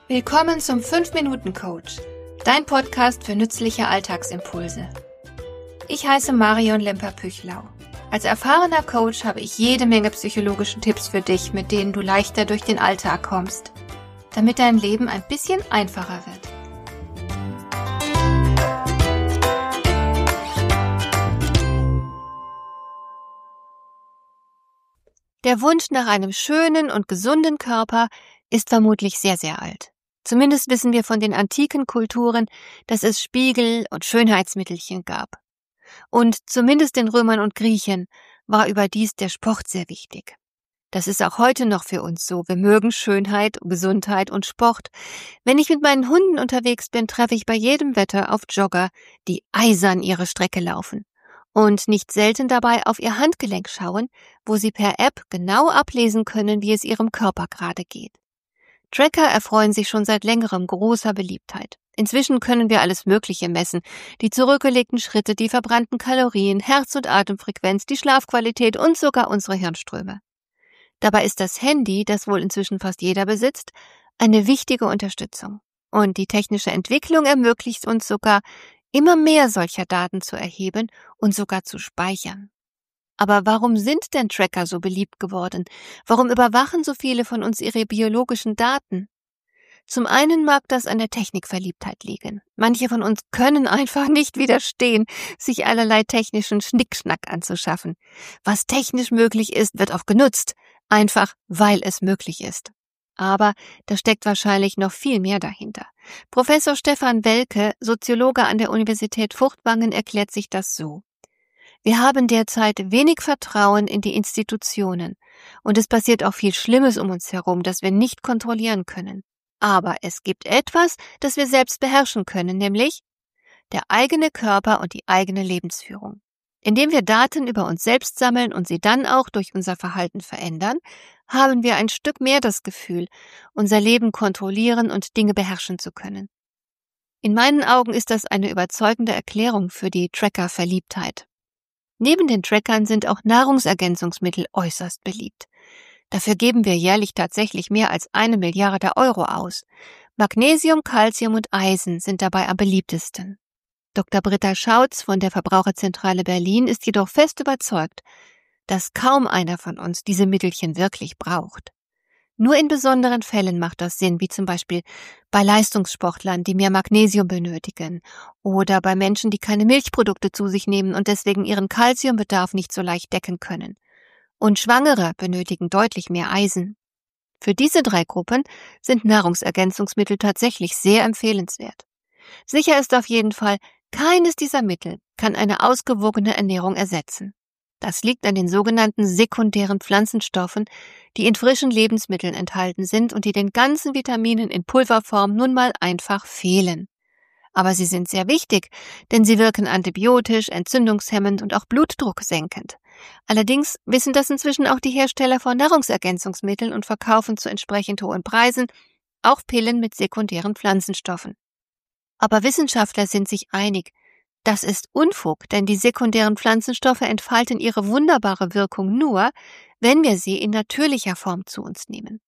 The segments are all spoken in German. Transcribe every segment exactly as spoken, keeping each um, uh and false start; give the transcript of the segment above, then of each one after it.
Willkommen zum fünf Minuten Coach, dein Podcast für nützliche Alltagsimpulse. Ich heiße Marion Lemper-Püchlau. Als erfahrener Coach habe ich jede Menge psychologische Tipps für dich, mit denen du leichter durch den Alltag kommst, damit dein Leben ein bisschen einfacher wird. Der Wunsch nach einem schönen und gesunden Körper ist vermutlich sehr, sehr alt. Zumindest wissen wir von den antiken Kulturen, dass es Spiegel und Schönheitsmittelchen gab. Und zumindest den Römern und Griechen war überdies der Sport sehr wichtig. Das ist auch heute noch für uns so. Wir mögen Schönheit, Gesundheit und Sport. Wenn ich mit meinen Hunden unterwegs bin, treffe ich bei jedem Wetter auf Jogger, die eisern ihre Strecke laufen und nicht selten dabei auf ihr Handgelenk schauen, wo sie per App genau ablesen können, wie es ihrem Körper gerade geht. Tracker erfreuen sich schon seit längerem großer Beliebtheit. Inzwischen können wir alles Mögliche messen. Die zurückgelegten Schritte, die verbrannten Kalorien, Herz- und Atemfrequenz, die Schlafqualität und sogar unsere Hirnströme. Dabei ist das Handy, das wohl inzwischen fast jeder besitzt, eine wichtige Unterstützung. Und die technische Entwicklung ermöglicht uns sogar, immer mehr solcher Daten zu erheben und sogar zu speichern. Aber warum sind denn Tracker so beliebt geworden? Warum überwachen so viele von uns ihre biologischen Daten? Zum einen mag das an der Technikverliebtheit liegen. Manche von uns können einfach nicht widerstehen, sich allerlei technischen Schnickschnack anzuschaffen. Was technisch möglich ist, wird auch genutzt, einfach weil es möglich ist. Aber da steckt wahrscheinlich noch viel mehr dahinter. Professor Stefan Welke, Soziologe an der Universität Furtwangen, erklärt sich das so. Wir haben derzeit wenig Vertrauen in die Institutionen und es passiert auch viel Schlimmes um uns herum, das wir nicht kontrollieren können. Aber es gibt etwas, das wir selbst beherrschen können, nämlich der eigene Körper und die eigene Lebensführung. Indem wir Daten über uns selbst sammeln und sie dann auch durch unser Verhalten verändern, haben wir ein Stück mehr das Gefühl, unser Leben kontrollieren und Dinge beherrschen zu können. In meinen Augen ist das eine überzeugende Erklärung für die Tracker-Verliebtheit. Neben den Trackern sind auch Nahrungsergänzungsmittel äußerst beliebt. Dafür geben wir jährlich tatsächlich mehr als eine Milliarde Euro aus. Magnesium, Calcium und Eisen sind dabei am beliebtesten. Doktor Britta Schautz von der Verbraucherzentrale Berlin ist jedoch fest überzeugt, dass kaum einer von uns diese Mittelchen wirklich braucht. Nur in besonderen Fällen macht das Sinn, wie zum Beispiel bei Leistungssportlern, die mehr Magnesium benötigen, oder bei Menschen, die keine Milchprodukte zu sich nehmen und deswegen ihren Calciumbedarf nicht so leicht decken können. Und Schwangere benötigen deutlich mehr Eisen. Für diese drei Gruppen sind Nahrungsergänzungsmittel tatsächlich sehr empfehlenswert. Sicher ist auf jeden Fall, keines dieser Mittel kann eine ausgewogene Ernährung ersetzen. Das liegt an den sogenannten sekundären Pflanzenstoffen, die in frischen Lebensmitteln enthalten sind und die den ganzen Vitaminen in Pulverform nun mal einfach fehlen. Aber sie sind sehr wichtig, denn sie wirken antibiotisch, entzündungshemmend und auch blutdrucksenkend. Allerdings wissen das inzwischen auch die Hersteller von Nahrungsergänzungsmitteln und verkaufen zu entsprechend hohen Preisen auch Pillen mit sekundären Pflanzenstoffen. Aber Wissenschaftler sind sich einig, das ist Unfug, denn die sekundären Pflanzenstoffe entfalten ihre wunderbare Wirkung nur, wenn wir sie in natürlicher Form zu uns nehmen.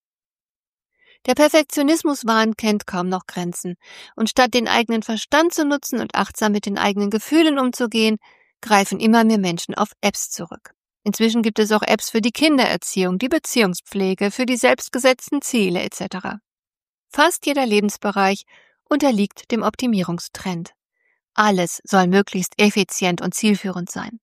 Der Perfektionismuswahn kennt kaum noch Grenzen, und statt den eigenen Verstand zu nutzen und achtsam mit den eigenen Gefühlen umzugehen, greifen immer mehr Menschen auf Apps zurück. Inzwischen gibt es auch Apps für die Kindererziehung, die Beziehungspflege, für die selbstgesetzten Ziele et cetera. Fast jeder Lebensbereich unterliegt dem Optimierungstrend. Alles soll möglichst effizient und zielführend sein.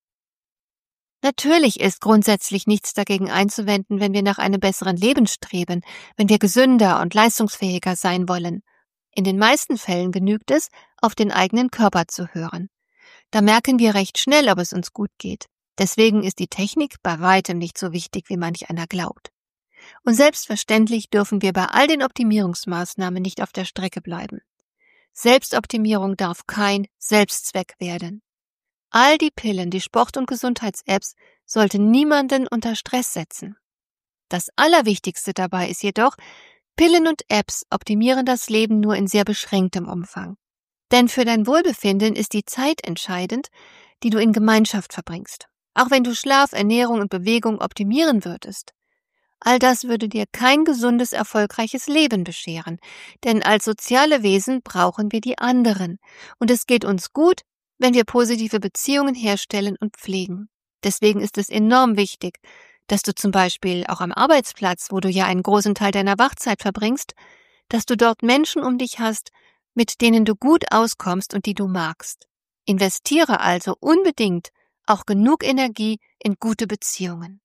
Natürlich ist grundsätzlich nichts dagegen einzuwenden, wenn wir nach einem besseren Leben streben, wenn wir gesünder und leistungsfähiger sein wollen. In den meisten Fällen genügt es, auf den eigenen Körper zu hören. Da merken wir recht schnell, ob es uns gut geht. Deswegen ist die Technik bei weitem nicht so wichtig, wie manch einer glaubt. Und selbstverständlich dürfen wir bei all den Optimierungsmaßnahmen nicht auf der Strecke bleiben. Selbstoptimierung darf kein Selbstzweck werden. All die Pillen, die Sport- und Gesundheits-Apps sollten niemanden unter Stress setzen. Das Allerwichtigste dabei ist jedoch, Pillen und Apps optimieren das Leben nur in sehr beschränktem Umfang. Denn für dein Wohlbefinden ist die Zeit entscheidend, die du in Gemeinschaft verbringst. Auch wenn du Schlaf, Ernährung und Bewegung optimieren würdest. All das würde dir kein gesundes, erfolgreiches Leben bescheren, denn als soziale Wesen brauchen wir die anderen. Und es geht uns gut, wenn wir positive Beziehungen herstellen und pflegen. Deswegen ist es enorm wichtig, dass du zum Beispiel auch am Arbeitsplatz, wo du ja einen großen Teil deiner Wachzeit verbringst, dass du dort Menschen um dich hast, mit denen du gut auskommst und die du magst. Investiere also unbedingt auch genug Energie in gute Beziehungen.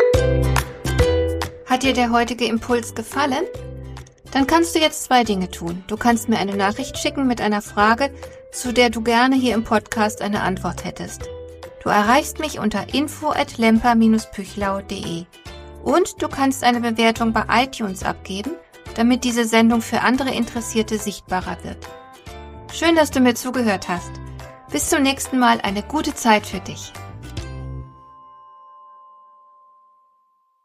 Hat dir der heutige Impuls gefallen? Dann kannst du jetzt zwei Dinge tun. Du kannst mir eine Nachricht schicken mit einer Frage, zu der du gerne hier im Podcast eine Antwort hättest. Du erreichst mich unter info at lemper dash püchlau punkt de. Und du kannst eine Bewertung bei iTunes abgeben, damit diese Sendung für andere Interessierte sichtbarer wird. Schön, dass du mir zugehört hast. Bis zum nächsten Mal, eine gute Zeit für dich.